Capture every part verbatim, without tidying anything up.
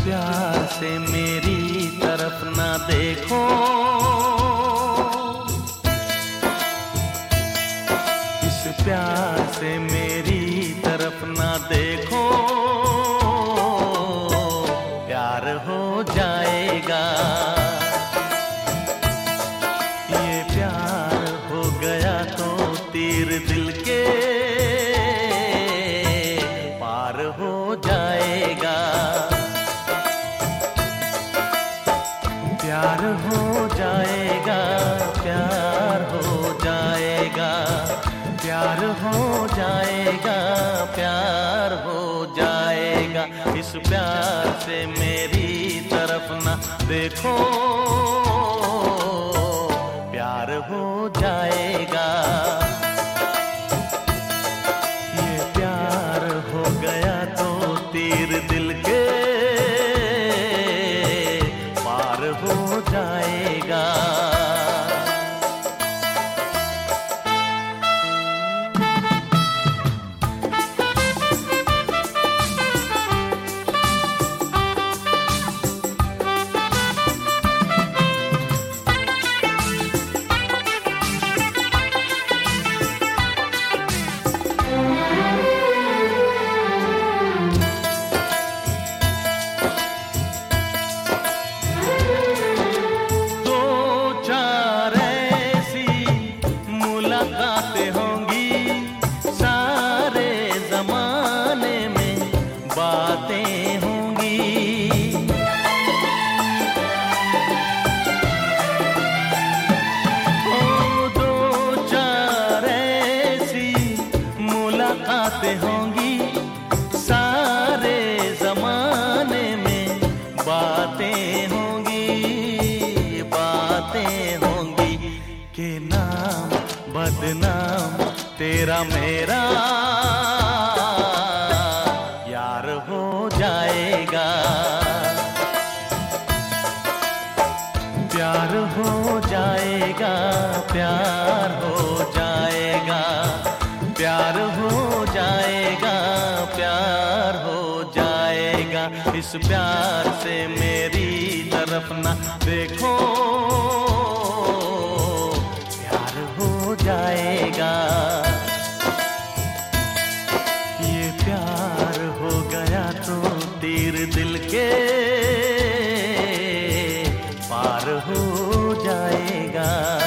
प्यार से मेरी तरफ ना देखो, इस प्यार से मेरी तरफ ना देखो, प्यार हो जाएगा। ये प्यार हो गया तो तीर दिल के पार हो जाएगा। प्यार हो जाएगा, प्यार हो जाएगा, प्यार हो जाएगा, प्यार हो जाएगा। इस प्यार से मेरी तरफ ना देखो, प्यार हो जाएगा। ये प्यार हो गया तो तीर दिल के पार हो जाएगा। मुलाकातें होंगी सारे जमाने में, बातें होंगी। ओ दो चार ऐसी मुलाकातें होंगी सारे जमाने में, बातें होंगी, बातें होंगी। के नाम बदनाम तेरा मेरा यार हो जाएगा। प्यार हो जाएगा, प्यार हो जाएगा, प्यार हो जाएगा, प्यार हो जाएगा। इस प्यार से मेरी तरफ ना देखो, हो जाएगा। ये प्यार हो गया तो तीर दिल के पार हो जाएगा।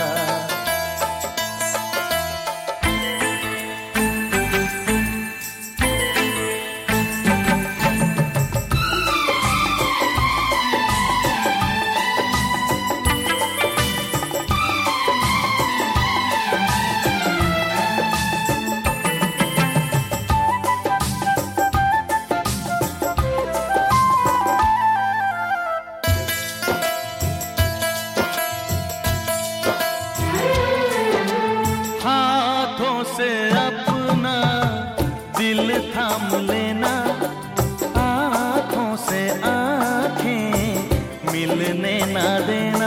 से अपना दिल थाम लेना, आँखों से आँखें मिलने ना देना।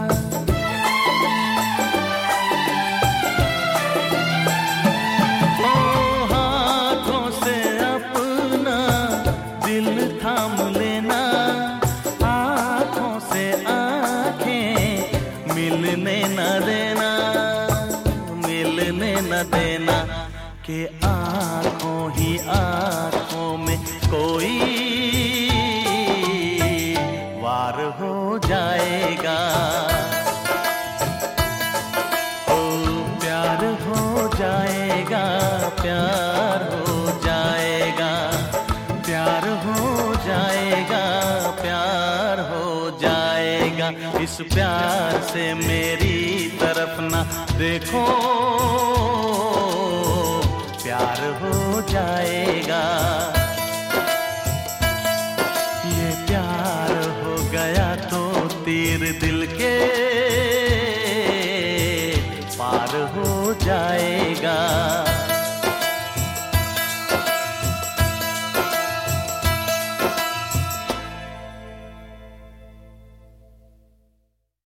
ओ हाथों से अपना दिल थाम लेना, आँखों से आँखें मिलने ना देना, मिलने न देना। कि आँखों ही आँखों में कोई वार हो जाएगा। ओ प्यार हो जाएगा, प्यार हो जाएगा, प्यार हो जाएगा, प्यार हो जाएगा। इस प्यार से मेरी तरफ ना देखो, प्यार हो जाएगा।